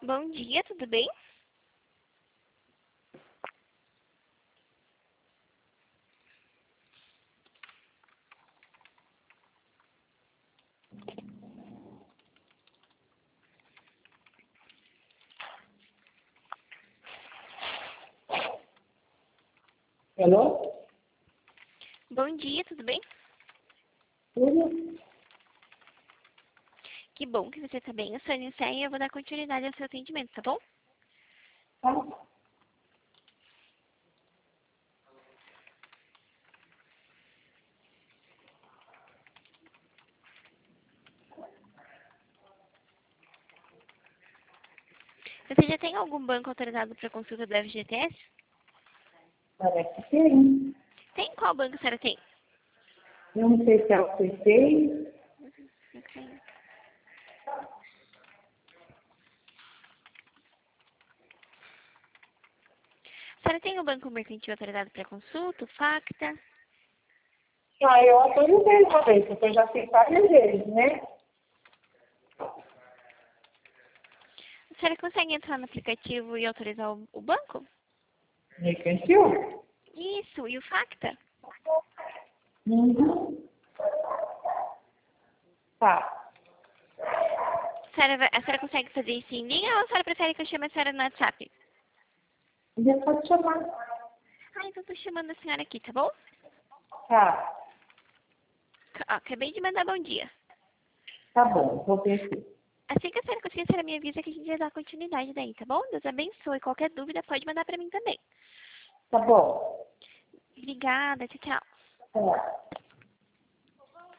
Bom dia, tudo bem? Alô? Bom dia, tudo bem? Tudo? Que bom que você está bem. Eu sou a Anicé e eu vou dar continuidade ao seu atendimento, tá bom? Tá. Você já tem algum banco autorizado para consulta do FGTS? Parece que sim. Tem? Qual banco a senhora tem? Eu não sei se é o C6. Ok. A senhora tem o banco mercantil autorizado para consulta, o Facta? Eu autorizei uma vez, porque eu já fiz várias vezes, né? A senhora consegue entrar no aplicativo e autorizar o banco? Mercantil? Isso, e o Facta? Uhum. Tá. A senhora consegue fazer isso em linha ou a senhora prefere que eu chame a senhora no WhatsApp? Já pode chamar. Então tô chamando a senhora aqui, tá bom? Tá. Ó, acabei de mandar bom dia. Tá bom, vou ver aqui. Assim que a senhora conseguir, a senhora me avisa que a gente vai dar continuidade daí, tá bom? Deus abençoe. Qualquer dúvida pode mandar pra mim também. Tá bom. Obrigada, tchau, tchau. Tá.